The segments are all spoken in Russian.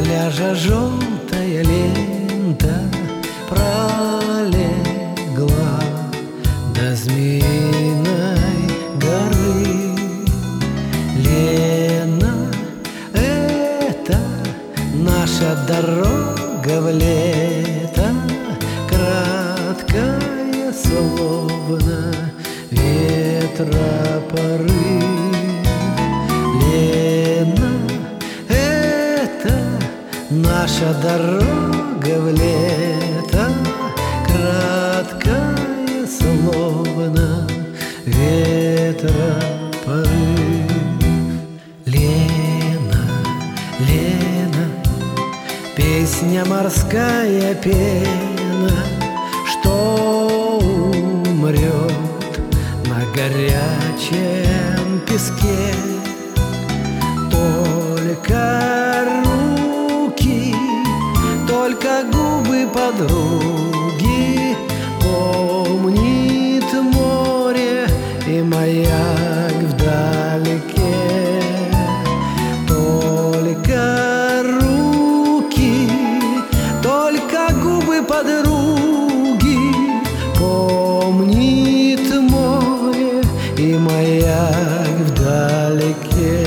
пляжа желтая лента пролегла до Змеиной горы. Лена, это наша дорога в лето, краткая, словно ветра порыв. Лена, это наша дорога в лето, краткая, словно ветра порыв. Лена, Лена, песня морская пена, что умрет на горячем песке. Только руки, только губы подруги помнит море и маяк вдалеке. Только руки, только губы подруги помнит море и маяк вдалеке.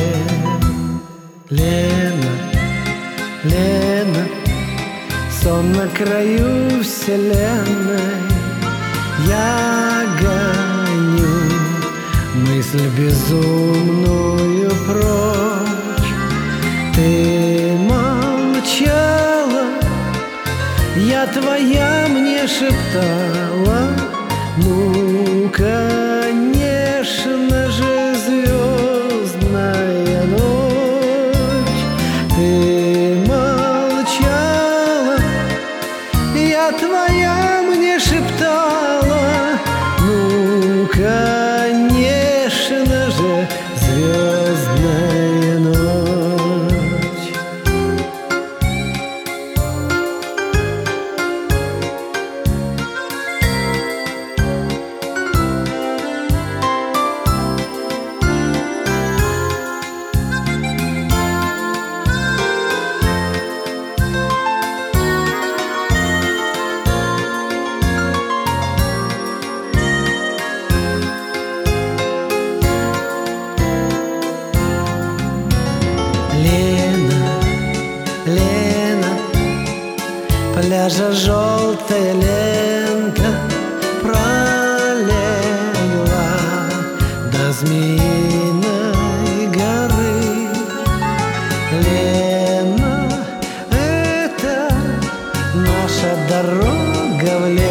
Лена, Лена, сон на краю вселенной, я гоню мысль безумную прочь. Ты молчала, я твоя, мне шептала, ну, конечно же, звездная ночь. Ты молчала, я твоя, мне шептала, ну, конечно же, звездная ночь. Лена, Лена, пляжа желтая лента пролегла до Змеиной горы. Лена, это наша дорога в лето,